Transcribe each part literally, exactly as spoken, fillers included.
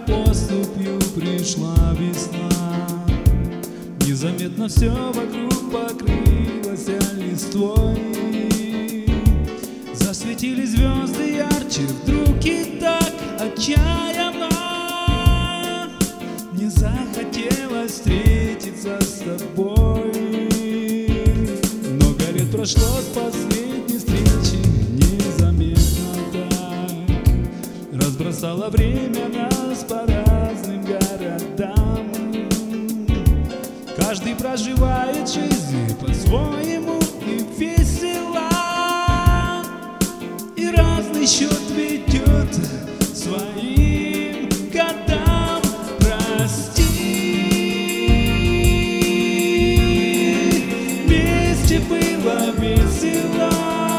поступью пришла весна. Незаметно все вокруг покрылось листвой. Засветили звезды ярче вдруг и так отчаянно. Мне захотелось встретиться с тобой. Много лет прошло с последней встречи, незаметно так разбросало время нас по разным городам. Каждый проживает жизнь по-своему и весело, и разный счет ведет своим годам. Прости, вместе было весело,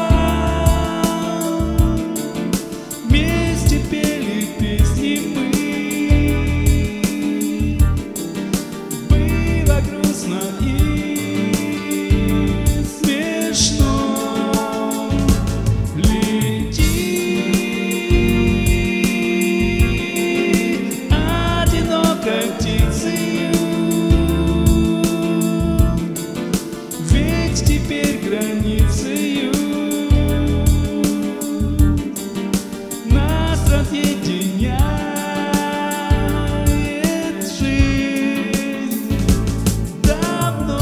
вместе пели песни мы. Было грустно и смешно. Лети, одинокой птицею, ведь теперь границею нас разъединяет жизнь давно.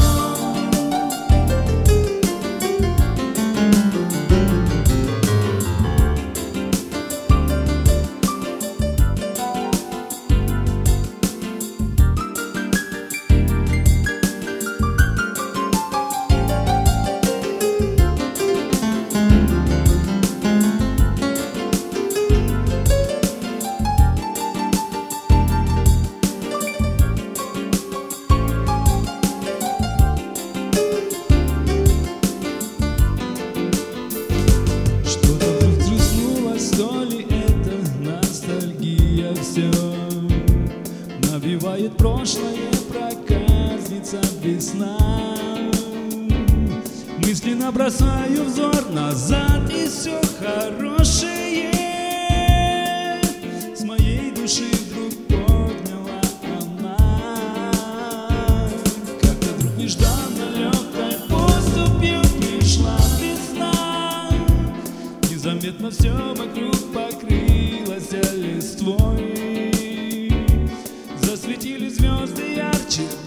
Что-то вдруг взгрустнулось, то ли это ностальгия все навевает прошлое, проказница весна. Мысленно бросаю взор назад, и все хорошее с моей души вдруг подняла она. Как-то вдруг нежданно легкой поступью пришла весна. Незаметно все вокруг покрылось листвой. Засветили звезды ярче